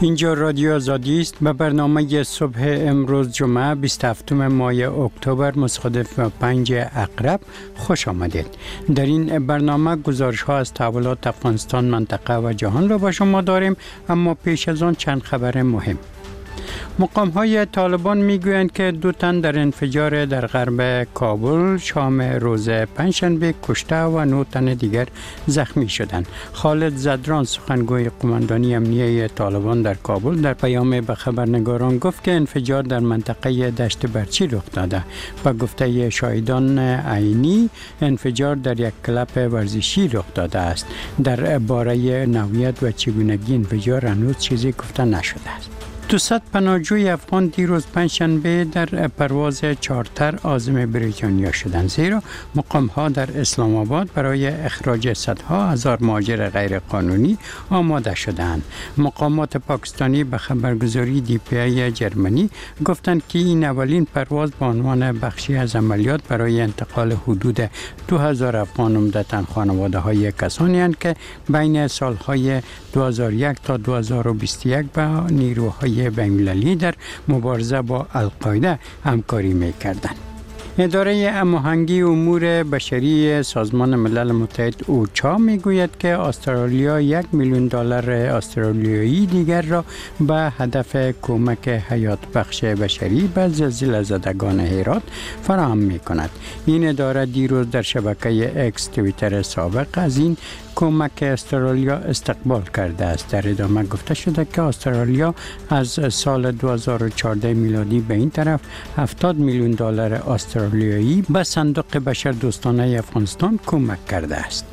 اینجا رادیو آزادی است. به برنامه صبح امروز جمعه 27 ماه اکتبر مصادف با 5 عقرب خوش آمدید. در این برنامه گزارش ها از تحولات افغانستان، منطقه و جهان را با شما داریم، اما پیش از آن چند خبر مهم. مقام های طالبان میگویند که 2 تن در انفجار در غرب کابل شام روز پنجشنبه کشته و 9 تن دیگر زخمی شدند. خالد زدران سخنگوی قماندانی امنیه طالبان در کابل در پیام به خبرنگاران گفت که انفجار در منطقه دشت برچی رخ داده. با گفته شاهدان عینی انفجار در یک کلب ورزشی رخ داده است. در باره نوعیت و چگونگی انفجار هنوز چیزی گفته نشده است. 200 پناهجوی افغان دیروز پنجشنبه در پرواز چارتر عازم بریتانیا شدند، زیرا مقام‌ها در اسلام آباد برای اخراج صدها هزار مهاجر غیرقانونی آماده شدند. مقامات پاکستانی به خبرگزاری DPI جرمنی گفتند که این اولین پرواز به عنوان بخشی از عملیات برای انتقال حدود 2000 افغان عمدتاً خانواده‌های کسانی اند که بین سالهای 2001 تا 2021 با نیروهای بین‌المللی در مبارزه با القاعده همکاری می‌کردند. اداره هماهنگی امور بشری سازمان ملل متحد اوچا میگوید که استرالیا $1 میلیون استرالیایی دیگر را به هدف کمک حیات بخش بشری به زلزله زدگان هرات فراهم می‌کند. این اداره دیروز در شبکه اکس توییتر سابق از این کمک استرالیا استقبال کرده است. در ادامه گفته شده که استرالیا از سال 2014 میلادی به این طرف $70 میلیون استرالیایی به صندوق بشردوستانه افغانستان کمک کرده است.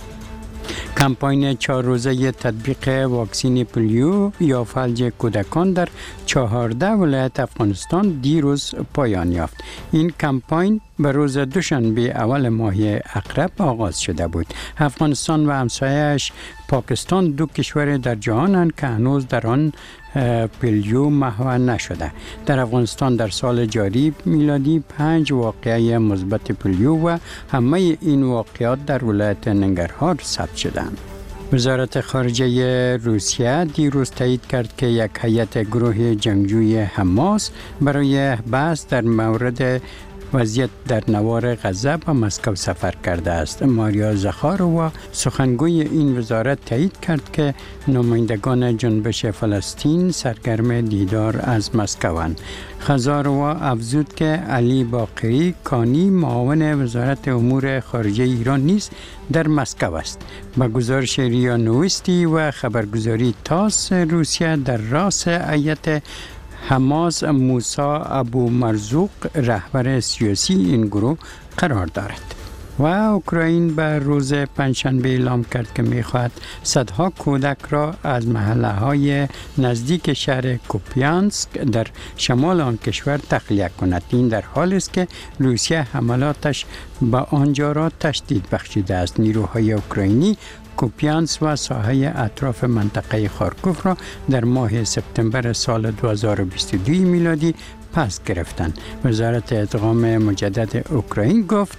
کمپاین 4 روزه تطبیق واکسین پولیو یا فلج کودکان در 14 ولایت افغانستان دیروز پایان یافت. این کمپاین به روز دوشنبه اول ماه عقرب آغاز شده بود. افغانستان و همسایه‌اش پاکستان 2 کشور در جهانند که هنوز در آن پولیو محو نشده. در افغانستان در سال جاری میلادی 5 واقعه مثبت پولیو و همه این واقعات در ولایت ننگرهار ثبت شدند. وزارت خارجه روسیه دیروز تایید کرد که یک هیئت گروه جنگجوی حماس برای بحث در مورد وضعیت در نوار غزه به مسکو سفر کرده است. ماریا زخاروا سخنگوی این وزارت تایید کرد که نمایندگان جنبش فلسطین سرگرم دیدار از مسکوند. خزاروا افزود که علی باقری کانی معاون وزارت امور خارجه ایران نیز در مسکو است. با گزارش ریا نوستی و خبرگزاری تاس روسیه در راس هیئت حماس موسی ابو مرزوق رهبر سیاسی این گروه قرار دارد. و اوکراین به روز پنجشنبه اعلام کرد که می‌خواهد صدها کودک را از محله‌های نزدیک شهر کوپیانسک در شمال آن کشور تخلیه کند. این در حالی است که روسیه حملاتش به آنجا را تشدید بخشیده است. نیروهای اوکراینی کوپیانس و ساحه اطراف منطقه خارکوف را در ماه سپتامبر سال 2022 میلادی پس گرفتند. وزارت ادغام مجدد اوکراین گفت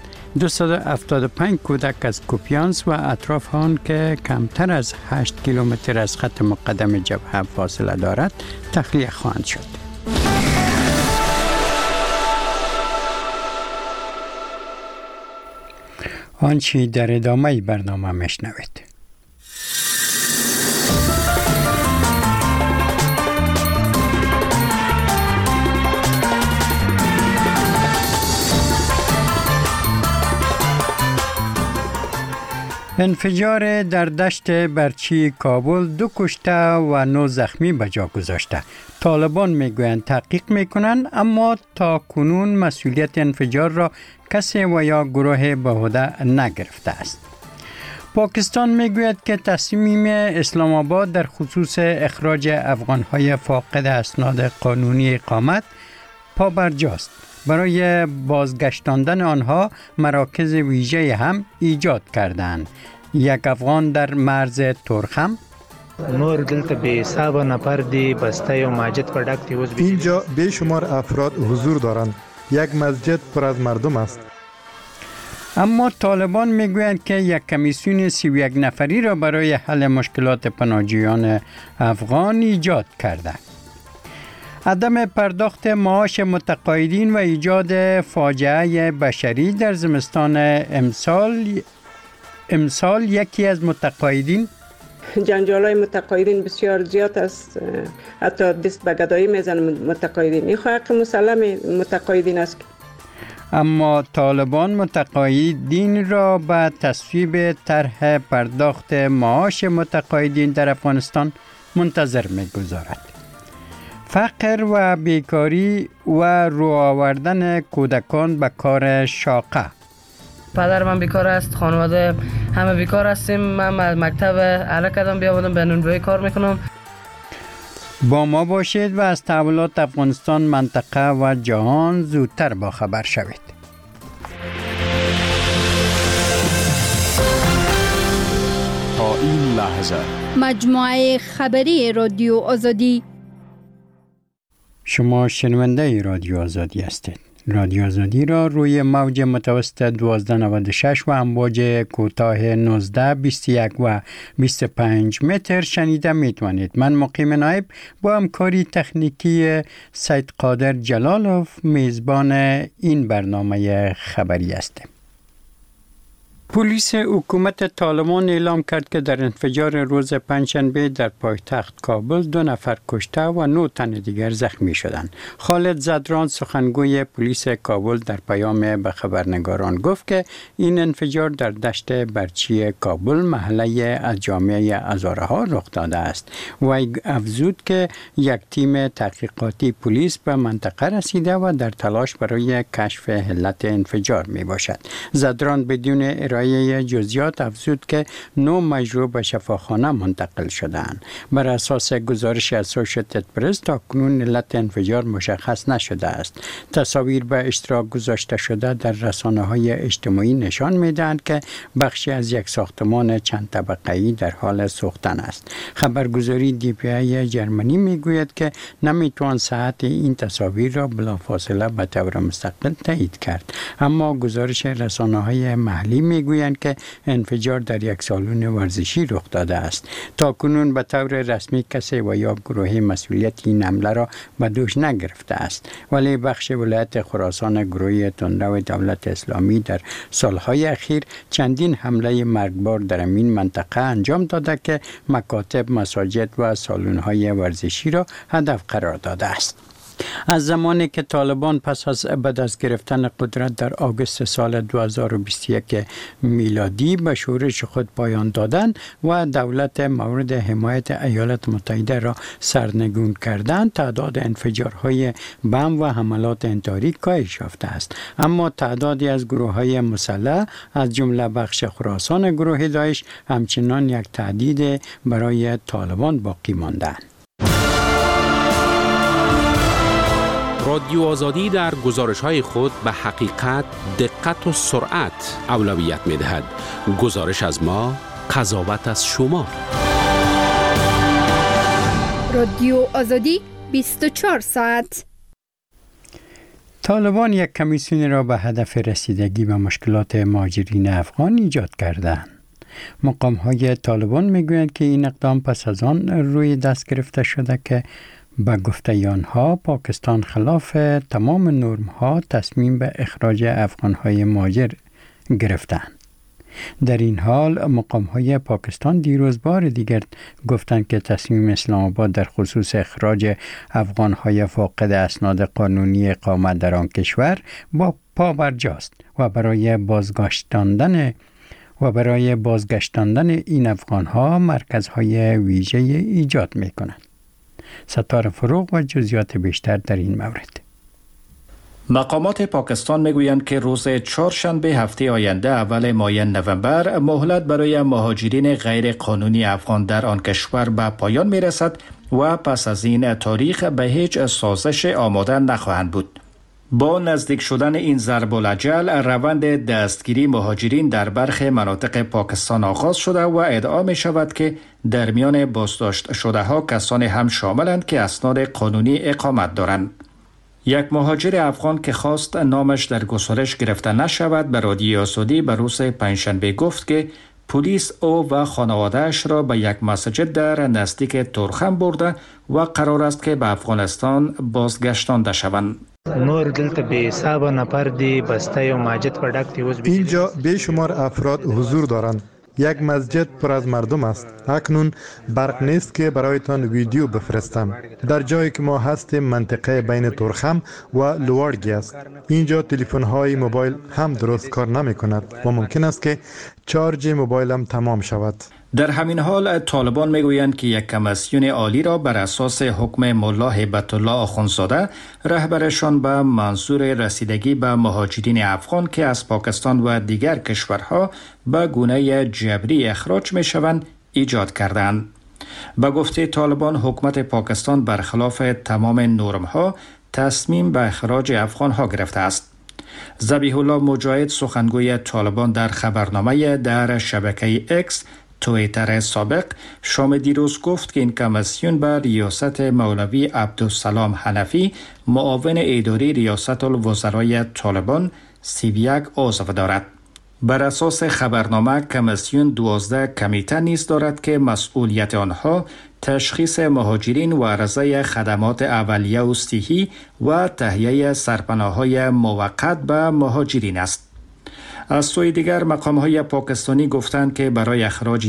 275 کودک از کوپیانس و اطراف آن که کمتر از 8 کیلومتر از خط مقدم جبهه فاصله دارد تخلیه خواهند شد. آنچه در ادامه برنامه میشنوید. انفجار در دشت برچی کابل 2 کشته و 9 زخمی به جا گذاشته. طالبان میگویند تحقیق میکنند، اما تا کنون مسئولیت انفجار را کسی و یا گروه به عهده نگرفته است. پاکستان میگوید که تصمیم اسلام آباد در خصوص اخراج افغانهای فاقد اسناد قانونی اقامت پابرجاست. برای بازگشتاندن آنها مراکز ویژه هم ایجاد کردند. یک افغان در مرز تورخم نور دلته به حساب نفر دی بسته و مسجد پر ډک دی. اینجا بیشمار افراد حضور دارند. یک مسجد پر از مردم است. اما طالبان میگویند که یک کمیسیون 31 نفری را برای حل مشکلات پناهجویان افغان ایجاد کرده. عدم پرداخت معاش متقاعدین و ایجاد فاجعه بشری در زمستان امسال یکی از متقاعدین جنجال‌های متقاعدین بسیار زیاد است، حتی دست به گدایی میزنن متقاعدین. این حق مسلم متقاعدین است. اما طالبان متقاعدین را به تصویب طرح پرداخت معاش متقاعدین در افغانستان منتظر می‌گذارد. فقر و بیکاری و رو آوردن کودکان به کار شاقه. پدر من بیکار است، خانواده همه بیکار هستیم. من مکتب اعلی کردم بیامدم به نونوایی کار میکنم. با ما باشید و از تحولات افغانستان، منطقه و جهان زودتر با خبر شوید. تا این لحظه مجموعه خبری رادیو آزادی. شما شنونده رادیو آزادی هستید. رادیو آزادی را روی موج متوسط 1296 و امواج کوتاه 19، 21 و 25 متر شنیده میتوانید. من مقیم نایب با همکاری تکنیکی سید قادر جلالوف میزبان این برنامه خبری هستم. پلیس حکومت طالبان اعلام کرد که در انفجار روز پنجشنبه در پایتخت کابل 2 نفر کشته و 9 تن دیگر زخمی شدند. خالد زدران سخنگوی پلیس کابل در پیام به خبرنگاران گفت که این انفجار در دشت برچی کابل، محله از جامعه هزارها رخ داده است. و افزود که یک تیم تحقیقاتی پلیس به منطقه رسیده و در تلاش برای کشف علت انفجار می باشد. زدران بدون ارائه جزئیات افزود که 9 مجروح به شفاخانه منتقل شدند. بر اساس گزارش اسوشییتد پرس تاکنون علت انفجار مشخص نشده است. تصاویر به اشتراک گذاشته شده در رسانه‌های اجتماعی نشان می‌دهند که بخشی از یک ساختمان چند طبقه‌ای در حال سوختن است. خبرگزاری DPA جرمنی میگوید که نمیتوان صحت این تصاویر را بلافاصله به طور مستقل تایید کرد، اما گزارش رسانه‌های محلی میگوید که انفجار در یک سالن ورزشی رخ داده است. تاکنون به طور رسمی کسی و یا گروهی مسئولیت این حمله را به دوش نگرفته است، ولی بخش ولایت خراسان گروه تندرو دولت اسلامی در سالهای اخیر چندین حمله مرگبار در این منطقه انجام داده که مکاتب، مساجد و سالن‌های ورزشی را هدف قرار داده است. از زمانی که طالبان پس از بعد از گرفتن قدرت در آگوست سال 2021 میلادی به شورش خود پایان دادند و دولت مورد حمایت ایالات متحده را سرنگون کردند، تعداد انفجارهای بم و حملات انتحاری کاهش یافته است. اما تعدادی از گروه‌های مسلح از جمله بخش خراسان گروه داعش همچنان یک تهدید برای طالبان باقی ماندند. رادیو آزادی در گزارش‌های خود به حقیقت، دقت و سرعت اولویت می‌دهد. گزارش از ما، قضاوت از شما. رادیو آزادی 24 ساعت. طالبان یک کمیسیون را به هدف رسیدگی به مشکلات مهاجرین افغان ایجاد کردند. مقام‌های طالبان می‌گویند که این اقدام پس از آن روی دست گرفته شده که با گفته آنها پاکستان خلاف تمام نرم‌ها تصمیم به اخراج افغان‌های مهاجر گرفتند. در این حال مقام‌های پاکستان دیروز بار دیگر گفتند که تصمیم اسلام آباد در خصوص اخراج افغان‌های فاقد اسناد قانونی اقامت در آن کشور با پا برجاست و برای بازگشتاندن این افغان‌ها مرکزهای ویژه ایجاد می‌کنند. ستاره فروغ و جزئیات بیشتر در این مورد. مقامات پاکستان میگویند که روز چهارشنبه هفته آینده اول ماه نوامبر مهلت برای مهاجرین غیر قانونی افغان در آن کشور به پایان میرسد و پس از این تاریخ به هیچ سازش آماده نخواهند بود. با نزدیک شدن این ضرب الاجل روند دستگیری مهاجرین در برخی مناطق پاکستان آغاز شده و ادعا می شود که در میان بازداشت شده ها کسانی هم شاملند که اسناد قانونی اقامت دارند. یک مهاجر افغان که خواست نامش در گزارش گرفته نشود به رادیو آزادی به روز پنجشنبه گفت که پلیس او و خانواده‌اش را به یک مسجد در نزدیک تورخم برده و قرار است که به افغانستان بازگشتانده شوند. نور دلته به حساب نفر دی بسته و ماجد پر ډک دی. اینجا بیشمار افراد حضور دارند. یک مسجد پر از مردم است. اکنون برق نیست که برایتان ویدیو بفرستم. در جایی که ما هستیم منطقه بین تورخم و لوارگی است. اینجا تلفن های موبایل هم درست کار نمی کند و ممکن است که چارج موبایلم تمام شود. در همین حال طالبان میگویند که یک کمیسیون عالی را بر اساس حکم ملا هیبت الله آخوندزاده رهبرشان به منظور رسیدگی به مهاجرین افغان که از پاکستان و دیگر کشورها به گونه جبری اخراج می شوند ایجاد کردند. به گفته طالبان حکومت پاکستان برخلاف تمام نرم‌ها تصمیم به اخراج افغان‌ها گرفته است. ذبیح الله مجاهد سخنگوی طالبان در خبرنامه در شبکه اکس تویتر سابق شام دیروز گفت که این کمیسیون به ریاست مولوی عبدالسلام حنفی معاون اداری ریاست الوزرای طالبان 31 عضو دارد. بر اساس خبرنامه کمیسیون 12 کمیته نیز دارد که مسئولیت آنها تشخیص مهاجرین و عرضه خدمات اولیه و صحی و تهیه سرپناه‌های موقت به مهاجرین است. از سوی دیگر مقام‌های پاکستانی گفتند که برای اخراج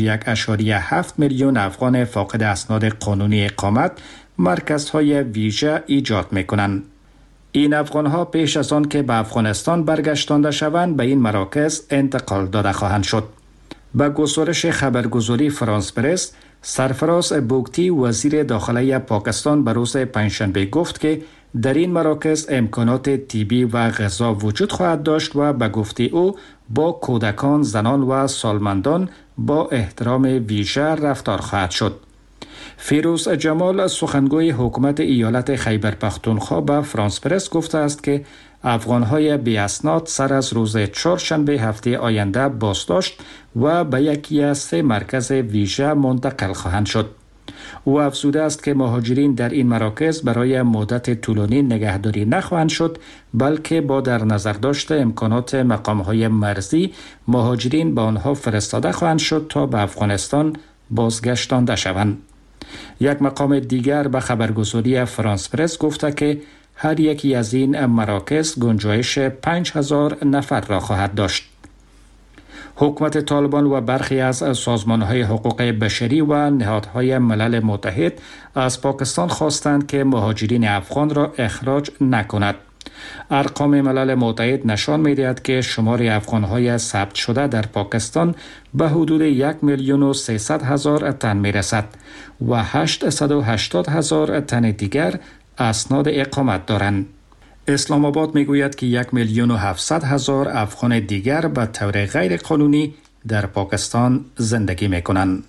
1.7 میلیون افغان فاقد اسناد قانونی اقامت مرکزهای ویژه ایجاد می‌کنند. این افغان‌ها پیش از آن که به افغانستان برگشتانده شوند به این مراکز انتقال داده خواهند شد. به گزارش خبرگزاری فرانس پرس، سرفراز بوگتی وزیر داخلی پاکستان به روز پنجشنبه گفت که در این مراکز امکانات طبی و غذا وجود خواهد داشت و به گفته او با کودکان، زنان و سالمندان با احترام ویژه رفتار خواهد شد. فیروز جمال سخنگوی حکومت ایالت خیبر پختونخوا به فرانس پرس گفته است که افغان‌های بی اسناد سر از روز چهارشنبه هفته آینده بازداشت و به یکی از 3 مرکز ویژه منتقل خواهند شد. او افزوده است که مهاجرین در این مراکز برای مدت طولانی نگهداری نخواهند شد، بلکه با در نظر داشته امکانات مقام‌های مرزی مهاجرین به آنها فرستاده خواهند شد تا به افغانستان بازگشتانده شوند. یک مقام دیگر به خبرگزاری فرانس پرس گفته که هر یکی از این مراکز گنجایش 5000 نفر را خواهد داشت. حکومت طالبان و برخی از سازمان‌های حقوق بشری و نهادهای ملل متحد از پاکستان خواستند که مهاجرین افغان را اخراج نکند. ارقام ملل متحد نشان می‌دهد که شمار افغان‌های ثبت شده در پاکستان به حدود 1,300,000 تن می‌رسد و 880,000 تن دیگر اسناد اقامت دارند. اسلام آباد میگوید که 1,700,000 افغان دیگر به طور غیر قانونی در پاکستان زندگی میکنند.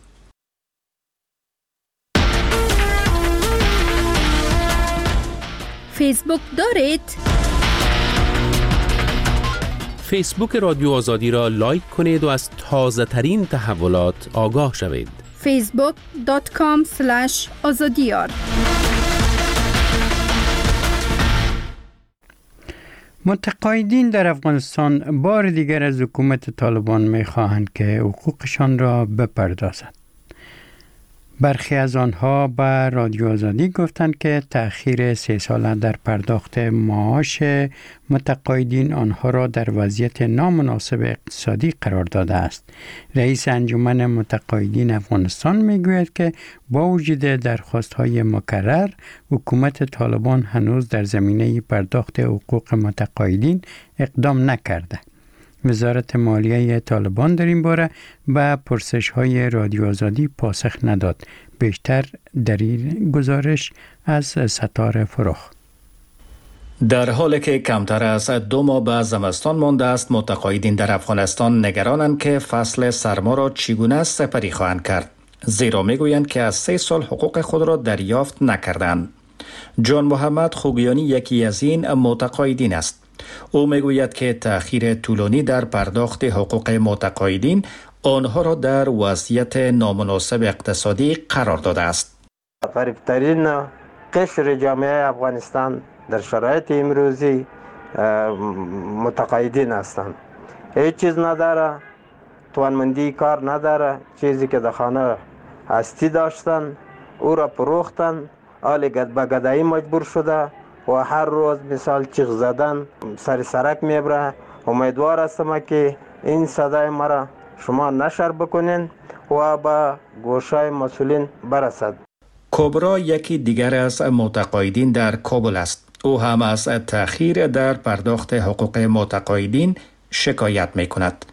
فیسبوک دارید؟ فیسبوک رادیو آزادی را لایک کنید و از تازه ترین تحولات آگاه شوید. facebook.com/azadiyar متقاعدین در افغانستان بار دیگر از حکومت طالبان می‌خواهند که حقوقشان را بپردازد. برخی از آنها به رادیو آزادی گفتند که تأخیر 3 ساله در پرداخت معاش متقاعدین آنها را در وضعیت نامناسب اقتصادی قرار داده است. رئیس انجمن متقاعدین افغانستان میگوید که با وجود درخواست‌های مکرر، حکومت طالبان هنوز در زمینه پرداخت حقوق متقاعدین اقدام نکرده. وزارت مالیه طالبان در این باره به پرسش‌های رادیو آزادی پاسخ نداد. بیشتر در این گزارش از ستاره فرخ. در حالی که کمتر از 2 ماه به زمستان مانده است، متقاعدین در افغانستان نگرانند که فصل سرما را چگونه سپری خواهند کرد، زیرا میگویند که از 3 سال حقوق خود را دریافت نکردند. جان محمد خوگیانی یکی از این متقاعدین است. او میگوید که تأخیر طولانی در پرداخت حقوق متقاعدین آنها را در وضعیت نامناسب اقتصادی قرار داده است. فریب‌ترین قشر جامعه افغانستان در شرایط امروزی متقاعدین هستند. هیچ چیز نداره، توانمندی کار نداره. چیزی که در خانه هستی داشتن او را فروختن، حال به گدایی مجبور شده و هر روز مثال چیغ زدن سر سرک میبره. امیدوار هستم که این صدای مرا شما نشر بکنین و به گوشای مسئولین برسد. کبرا یکی دیگر از متقاعدین در کابل است. او هم از تأخیر در پرداخت حقوق متقاعدین شکایت می کند.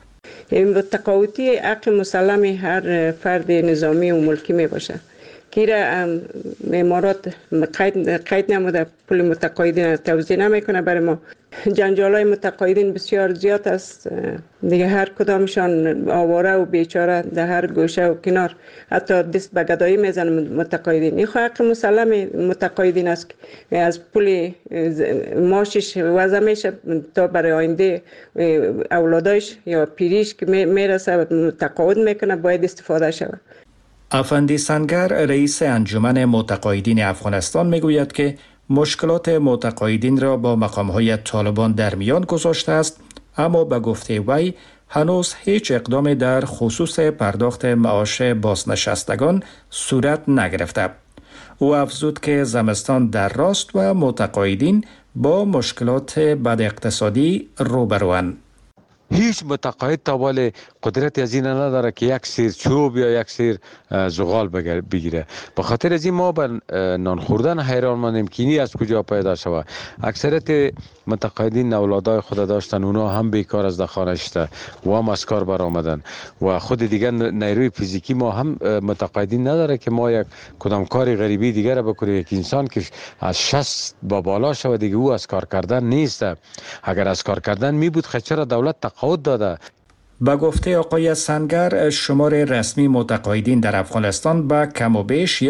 تقاعدی حق مسلم هر فرد نظامی و ملکی می باشه که را امارات قید نموده پول متقاعدین توزیع نمیکنه برای ما. جنجالای متقاعدین بسیار زیاد است دیگه، هر کدامشان آواره و بیچاره در هر گوشه و کنار، حتی دست به گدایی میزنن متقاعدین. این حق مسلم متقاعدین است که از پول معاشش وضع میشه تا برای آینده اولادایش یا پیریش که میرسه تقاعد میکنه باید استفاده شود. افندی سنگر رئیس انجمن متقاعدین افغانستان میگوید که مشکلات متقاعدین را با مقام‌های طالبان در میان گذاشته است، اما به گفته وی هنوز هیچ اقدامی در خصوص پرداخت معاش بازنشستگان صورت نگرفته. او افزود که زمستان در راست و متقاعدین با مشکلات بد اقتصادی روبروند. هیچ متقاعد تابال قدرت از این نداره که یک سیر چوب یا یک سیر زغال بگیره. به خاطر از این ما به نان خوردن حیران مانیم که اینی از کجا پیدا شود. اکثریت متقاعدین اولادای خود داشتن، اونا هم بیکار از خانه شده و هم از کار برآمدن و خود دیگه نیروی فیزیکی ما هم متقاعدین نداره که ما یک کدام کاری غریبی دیگه را بکنیم. یک انسان که از 60 با بالا شود دیگه او از کار کردن نیست. اگر از کار کردن می بود چرا دولت تقاعد داده؟ با گفته آقای سنگر شمار رسمی متقاعدین در افغانستان به کم و بیش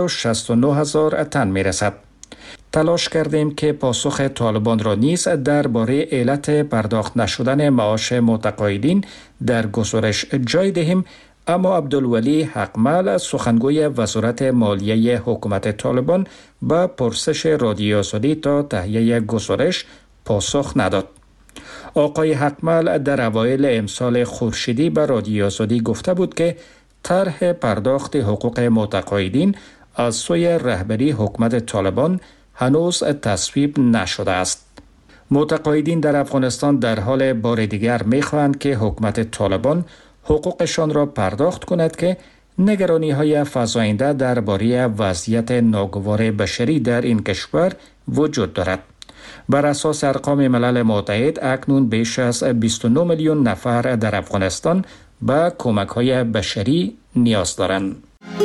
169,000 تن می رسد. تلاش کردیم که پاسخ طالبان را نیز درباره علت پرداخت نشدن معاش متقاعدین در گزارش جای دهیم، اما عبدالولی حقمل سخنگوی وزارت مالیه حکومت طالبان به پرسش رادیو آزادی تا تهیه گزارش پاسخ نداد. آقای حقمل در اوایل امسال خورشیدی به رادیو آزادی گفته بود که طرح پرداخت حقوق متقاعدین از سوی رهبری حکومت طالبان هنوز تصویب نشده است. متقاعدین در افغانستان در حال بار دیگر می‌خواهند که حکومت طالبان حقوقشان را پرداخت کند که نگرانی‌های فزاینده درباره وضعیت ناگوار بشری در این کشور وجود دارد. بر اساس ارقام ملل متحد اکنون بیش از 29 میلیون نفر در افغانستان به کمک‌های بشری نیاز دارند.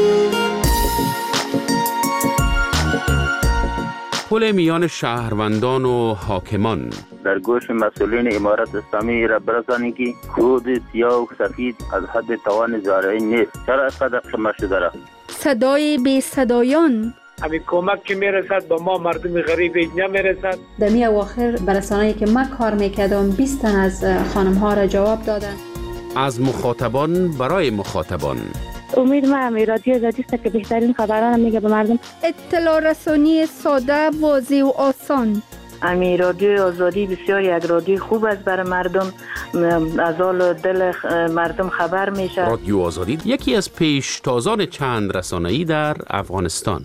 پل میان شهروندان و حاکمان در گوش مسئولین امارت اسلامی را برسانید که کود سیاه و سفید از حد توان زارعی نیست. چرا اینقدر شما شده را؟ صدای بی صدایان، همین کمک که میرسد با ما مردم غریب نمیرسد. دمی اواخر برسانه‌ای که من کار میکردم 20 تن از خانم ها را جواب دادن. از مخاطبان برای مخاطبان. امید ما رادیو آزادی است که بهترین خبران میگه به مردم. اطلاع رسانی ساده، واضح و آسان. رادیو آزادی بسیار یک رادیو خوب است برای مردم، از حال دل مردم خبر میشه. رادیو آزادی یکی از پیشتازان چند رسانه‌ای در افغانستان.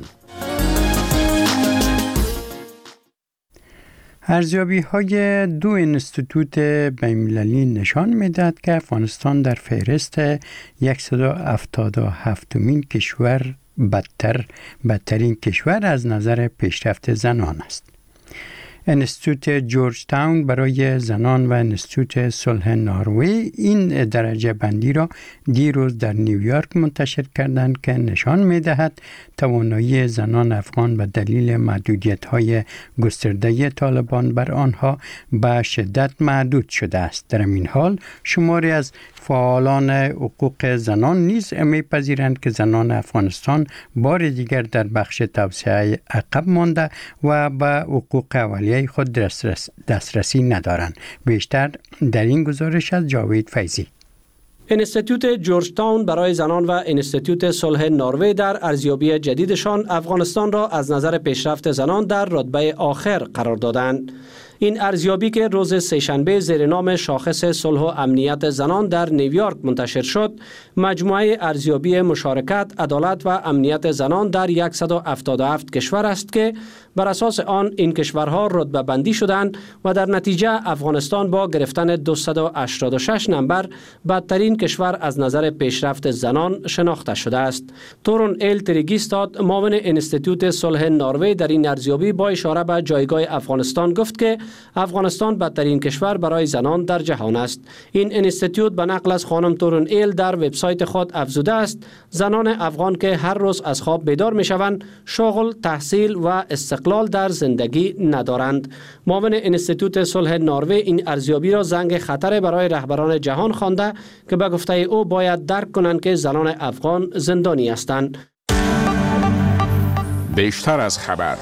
ارزیابی‌های دو انستیتوت بین‌المللی نشان می‌دهد که افغانستان در فهرست 177مین کشور بدترین کشور از نظر پیشرفت زنان است. انستیتوت جورج تاون برای زنان و انستیتوت صلح نروژ این درجه بندی را دیروز در نیویورک منتشر کردند که نشان می‌دهد توانایی زنان افغان به دلیل محدودیت‌های گسترده طالبان بر آنها به شدت محدود شده است. در این حال شماری از فعالان حقوق زنان نیز می‌پذیرند که زنان افغانستان بار دیگر در بخش توسعه عقب مانده و به حقوق اولیه خود دسترسی ندارند. بیشتر در این گزارش از جاوید فیضی. انستیتوت جورج تاون برای زنان و انستیتوت صلح نروژ در ارزیابی جدیدشان افغانستان را از نظر پیشرفت زنان در رتبه آخر قرار دادند. این ارزیابی که روز سه‌شنبه زیر نام شاخص صلح و امنیت زنان در نیویورک منتشر شد، مجموعه ارزیابی مشارکت، عدالت و امنیت زنان در 177 کشور است که بر اساس آن این کشورها رتبه بندی شدند و در نتیجه افغانستان با گرفتن 286 نمبر بدترین کشور از نظر پیشرفت زنان شناخته شده است. تورون ایل تریگیستاد، معاون انستیتوت صلح نروژ، در این ارزیابی با اشاره به جایگاه افغانستان گفت که افغانستان بدترین کشور برای زنان در جهان است. این انستیتوت به نقل از خانم تورون ایل در وبسایت خود افزوده است زنان افغان که هر روز از خواب بیدار می شوند شغل، تحصیل و استقلال در زندگی ندارند. معاون انستیتوت صلح نروژ این ارزیابی را زنگ خطر برای رهبران جهان خوانده که به گفته او باید درک کنند که زنان افغان زندانی هستند. بیشتر از خبر.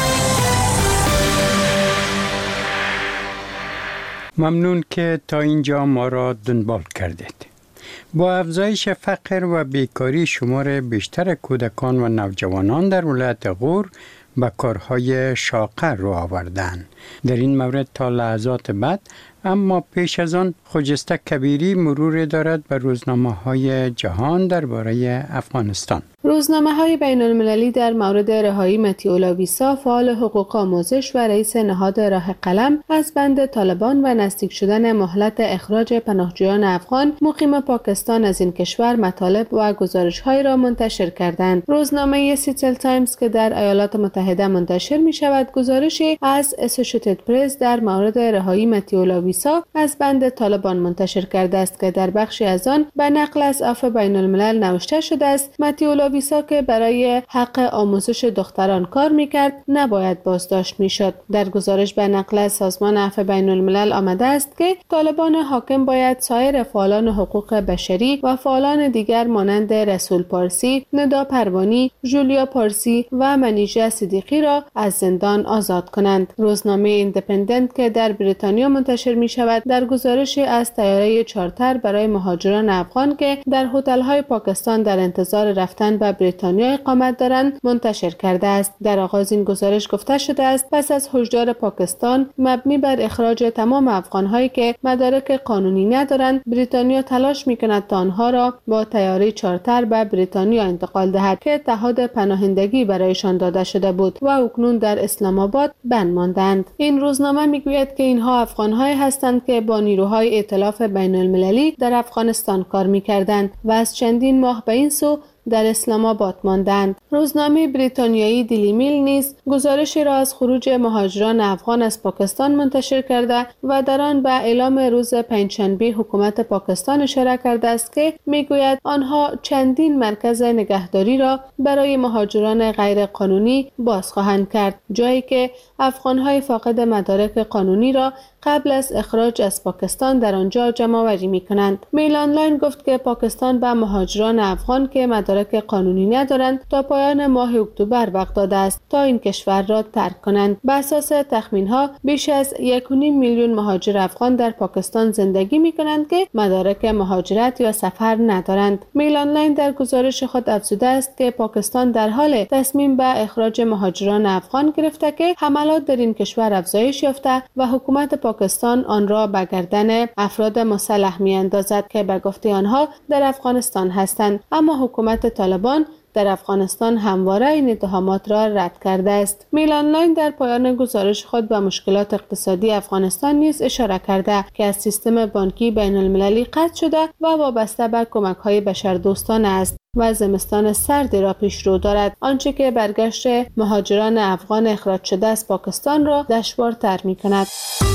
ممنون که تا اینجا ما را دنبال کردید. با افزایش فقر و بیکاری شمار بیشتر کودکان و نوجوانان در ولایت غور به کارهای شاقه رو آوردند. در این مورد تا لحظات بعد، اما پیش از آن خجسته کبیری مرور دارد به روزنامه‌های جهان درباره افغانستان. روزنامه‌های بین‌المللی در مورد رهایی متیو لاویسا، فعال حقوق آموزش و رئیس نهاد راه قلم، از بند طالبان و نزدیک شدن مهلت اخراج پناهجویان افغان مقیم پاکستان از این کشور مطالب و گزارش‌هایی را منتشر کردند. روزنامه سیتل تایمز که در ایالات متحده منتشر می‌شود، گزارشی از اسوسییتد پرس در مورد رهایی متیو لاویسا از بند طالبان منتشر کرده است که در بخشی از آن به نقل از عفو بین‌الملل نوشته شده است متیو لاویسا که برای حق آموزش دختران کار میکرد نباید بازداشت میشد. در گزارش به نقل از سازمان عفو بین‌الملل آمده است که طالبان حاکم باید سایر فعالان حقوق بشری و فعالان دیگر مانند رسول پارسی، ندا پروانی، جولیا پارسی و منیژه صدیقی را از زندان آزاد کنند. روزنامه ایندیپندنت که در بریتانیا منتشر می شود در گزارشی از طیاره چارتر برای مهاجران افغان که در هتل‌های پاکستان در انتظار رفتن به بریتانیا اقامت دارند منتشر کرده است. در آغاز این گزارش گفته شده است پس از هشدار پاکستان مبنی بر اخراج تمام افغان‌هایی که مدارک قانونی ندارند، بریتانیا تلاش می‌کند تا آنها را با طیاره چارتر به بریتانیا انتقال دهد که اتحاد پناهندگی برایشان داده شده بود و اکنون در اسلام آباد بند ماندند. این روزنامه میگوید که اینها افغان‌هایی هستند که با نیروهای ائتلاف بین‌المللی در افغانستان کار می‌کردند و از چندین ماه به این سو در اسلام آباد ماندند. روزنامه بریتانیایی دیلی میل نیز گزارشی را از خروج مهاجران افغان از پاکستان منتشر کرده و در آن به اعلام روز پنجشنبه حکومت پاکستان اشاره کرده است که میگوید آنها چندین مرکز نگهداری را برای مهاجران غیر قانونی باز خواهند کرد، جایی که افغان‌های فاقد مدارک قانونی را قبل از اخراج از پاکستان در آنجا جمع آوری می‌کنند. میل آنلاین گفت که پاکستان به مهاجران افغان که مدارک قانونی ندارند تا پایان ماه اکتبر وقت داده است تا این کشور را ترک کنند. بر اساس تخمین‌ها بیش از 1.5 میلیون مهاجر افغان در پاکستان زندگی می‌کنند که مدارک مهاجرت یا سفر ندارند. میل آنلاین در گزارش خود افزوده است که پاکستان در حال تصمیم به اخراج مهاجران افغان گرفته که حملات در این کشور افزایش یافته و حکومت پاکستان آن را به گردن افراد مسلح می‌اندازد که به گفته آنها در افغانستان هستند، اما حکومت طالبان در افغانستان همواره این اتهامات را رد کرده است. میل آنلاین در پایان گزارش خود به مشکلات اقتصادی افغانستان نیز اشاره کرده که از سیستم بانکی بین‌المللی قطع شده و وابسته به کمک‌های بشردوستانه است و زمستان سردی را پیش رو دارد، آنچه که برگشت مهاجران افغان اخراج شده از پاکستان را دشوارتر می‌کند.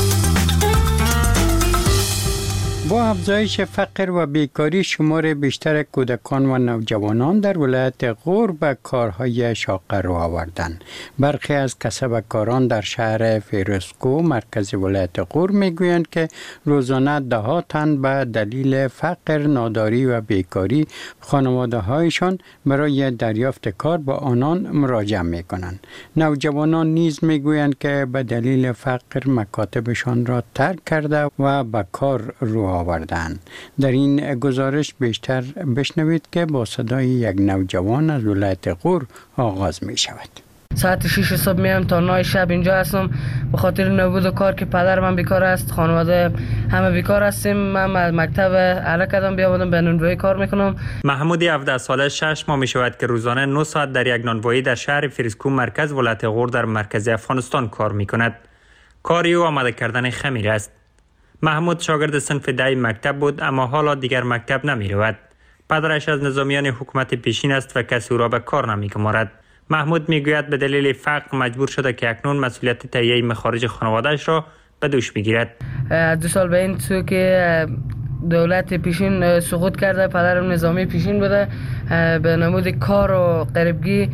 با افزایش فقر و بیکاری شمار بیشتر کودکان و نوجوانان در ولایت غور به کارهای شاقه رو آوردند. برخی از کسبکاران در شهر فیروزکوه مرکز ولایت غور میگویند که روزانه ده تن به دلیل فقر، ناداری و بیکاری خانواده هایشان برای دریافت کار با آنان مراجعه میکنند. نوجوانان نیز میگویند که به دلیل فقر مکاتبشان را ترک کرده و به کار رو آوردند. در این گزارش بیشتر بشنوید که با صدای یک نوجوان از ولایت غور آغاز می شود. ساعت 6 صبح میام تا 9 شب اینجا هستم به خاطر نبود کار که پدر من بیکار است، خانواده همه بیکار هستیم. من از مکتب الک کردم بیامدم به نانوایی کار میکنم. محمود 17 ساله 6 ماه می شود که روزانه 9 ساعت در یک نانوایی در شهر فریسکو مرکز ولایت غور در مرکز افغانستان کار میکند. کاری او آماده کردن خمیر است. محمود شاگرد صنف 10 مکتب بود اما حالا دیگر مکتب نمی رود. پدرش از نظامیان حکومت پیشین است و کسی او را به کار نمیگمارد. محمود میگوید به دلیل فقر مجبور شده که اکنون مسئولیت تهیه مخارج خانواده‌اش را به دوش بگیرد. 2 سال به این سو که دولت پیشین سقوط کرده، پدرم نظامی پیشین بوده، به نمود کار و غریبگی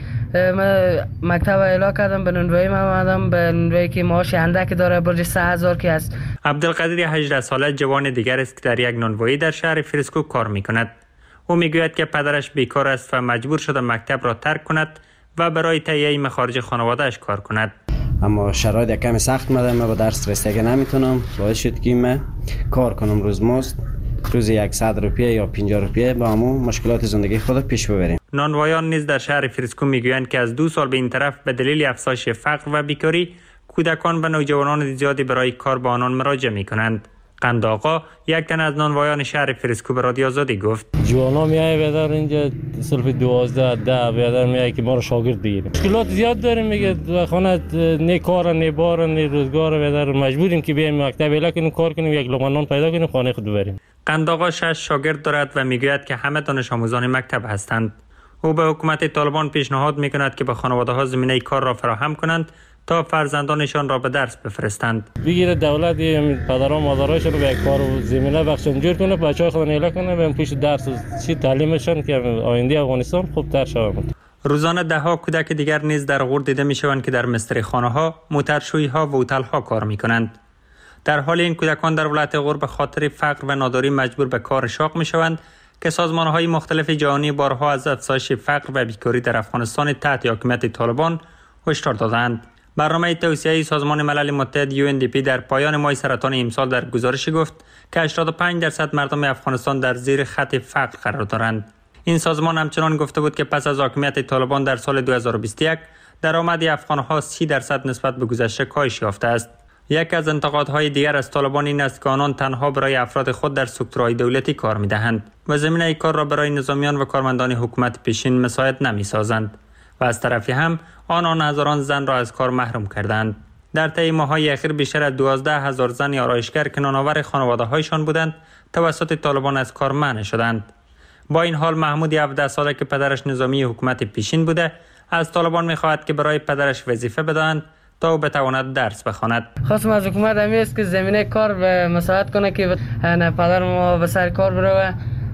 من مکتب اعلام کردم، به نانوایی آمدم، به نانوایی که معاش اندک داره، برج 3000 که است. عبدالقادر 18 ساله جوان دیگر است که در یک نانوایی در شهر فریسکو کار میکند. او میگوید که پدرش بیکار است و مجبور شده مکتب را ترک کند و برای تهیه مخارج خانواده‌اش کار کند. اما شرایط کمی سخت مده، من با درس رسیدگی نمیتونم، باعث شد که من کار کنم روزمزد، روزی 100 روپیه یا 50 روپیه با همون مشکلات زندگی خود پیش ببریم. نانوایان نیز در شهر فریسکو میگویند که از 2 سال به این طرف به دلیل افزایش فقر و بیکاری کودکان و نوجوانان زیادی برای کار با آنان مراجعه میکنند. قند آقا یک تن از نانوایان شهر فریسکو به رادیو آزادی گفت جوانا میای بیادر اینجا صرف 12 بیادر میای که ما رو شاگرد بگیریم. مشکلات زیاد داریم، میگه خانه نه کار نه بار نه روزگار، بیادر مجبوریم که بیایم مکتب اعلا کنیم، کار کنیم، یک لقمه نان پیدا کنیم خانه خود ببریم. قند آقا 6 شاگرد دارد و میگوید که همه دانش آموزان مکتب هستند. او به حکومت طالبان پیشنهاد میکند که به خانواده‌ها زمینه کار را فراهم کنند تا فرزندانشان را به درس بفرستند. بگیره دولت پدران مادرایشون رو به یک کار و زمینه بخشن جور کنه، بچه‌ها خودن اعلا کنه، برن پیش درس و چی تعلیمشون که آینده افغانستان خوبتر شود. روزانه ده ها کودک دیگر نیز در غور دیده میشوند که در مستری خانه‌ها، موترشویی‌ها و هتل‌ها کار میکنند. در حال این کودکان در ولایت غور به خاطر فقر و ناداری مجبور به کار شاق میشوند که سازمان‌های مختلف جهانی بارها از افزایش فقر و بیکاری در افغانستان تحت حاکمیت طالبان هشدار دادند. برنامه توسعه سازمان ملل متحد UNDP در پایان ماه سرطان امسال در گزارشی گفت که 85% مردم افغانستان در زیر خط فقر قرار دارند. این سازمان همچنان گفته بود که پس از حاکمیت طالبان در سال 2021 درآمد افغان‌ها 30% نسبت به گذشته کاهش یافته است. یک از انتقادهای دیگر از طالبان این است که آنان تنها برای افراد خود در سکتورهای دولتی کار می‌دهند و زمینه کار را برای نظامیان و کارمندان حکومت پیشین مساعد نمی‌سازند و از طرفی هم آنان هزاران زن را از کار محروم کردند. در طی ماه‌های اخیر بیشتر از 12,000 زن آرایشگر که نانآور خانواده‌هایشان بودند توسط طالبان از کار منع شدند. با این حال محمود 17 ساله که پدرش نظامی حکومت پیشین بوده از طالبان می‌خواهد که برای پدرش وظیفه بدهند تا او بتواند درس بخواند. خواستم از حکومت همین است که زمینه کار به مساعد کنه که پدر ما به سر کار بره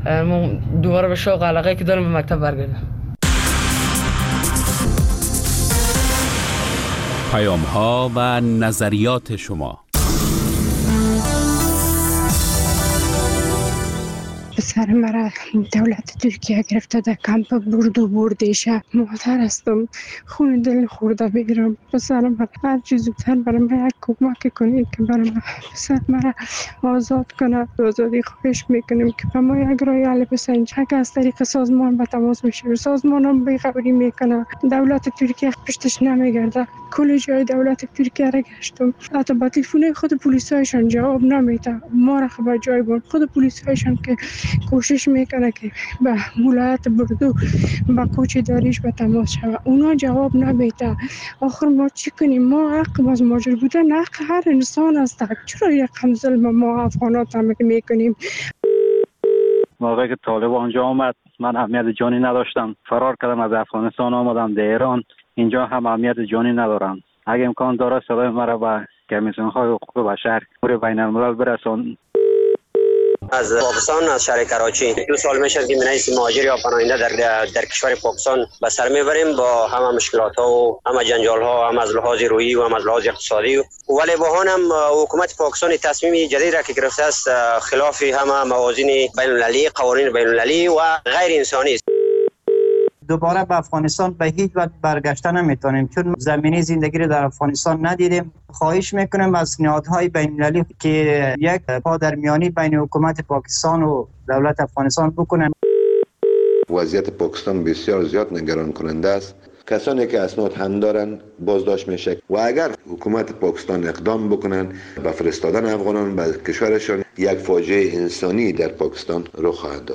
و دوباره به شوق علاقه که داریم به مکتب برگردیم. پیام‌ها و نظریات شما. پسر مرا دولت ترکیه گرفته در کمپ بردیشه. مادر هستم، خون دل خورده بگیرم. پسرم هر چیز زودتر برای من یک کمک کنید که برای من پسر مرا آزاد کنه. آزادی خواهش میکنیم که به ما یک راه حل بسازید. چک از طریق سازمان به تماس میشه، سازمان هم بیخبری میکنه، دولت ترکیه پشتش نمیگرده. کل جای دولت ترکیه را گشتم، حتی با تلفن خود پلیسایشان جواب نمیده. ما را خبر جای بود خود پلیسایشان که کوشش میکنه که به ولایت بردو با کوچ داریش به تماس شود، اونا جواب نمیده. آخر ما چی کنیم؟ ما حق از ماجر بودن حق هر انسان است. چرا یک ظلم ما افغانات هم میکنیم؟ موقعی که طالب آنجا آمد من اهمیت جانی نداشتم، فرار کردم از افغانستان آمدم در ایران. اینجا هم اهمیت جانی ندارم. اگه امکان داره صدای مرا به کمیسیون‌های حقوق بشر بین الملل برسان. از پاکستان، از شهر کراچی 2 سال میشه که منیس مهاجر یا پناهنده در کشور پاکستان به سر میبریم با همه مشکلات ها و همه جنجال ها، هم از لحاظ روحی و هم از لحاظ اقتصادی. ولی با هم حکومت پاکستان تصمیم جدید را که گرفته است خلاف همه موازین بین المللی، قوانین بین المللی و غیر انسانی است. دوباره به افغانستان به هیچ وجه برگشته نمیتونیم، چون زمینه زندگی رو در افغانستان ندیدیم. خواهش میکنم از نهادهای بین‌المللی که یک پادرمیانی بین حکومت پاکستان و دولت افغانستان بکنن. وضعیت پاکستان بسیار زیاد نگران کننده است. کسانی که اسناد هم دارن بازداشت میشه و اگر حکومت پاکستان اقدام بکنن به فرستادن افغانان به کشورشان، یک فاجعه انسانی در پاکستان رخ خواهد داد.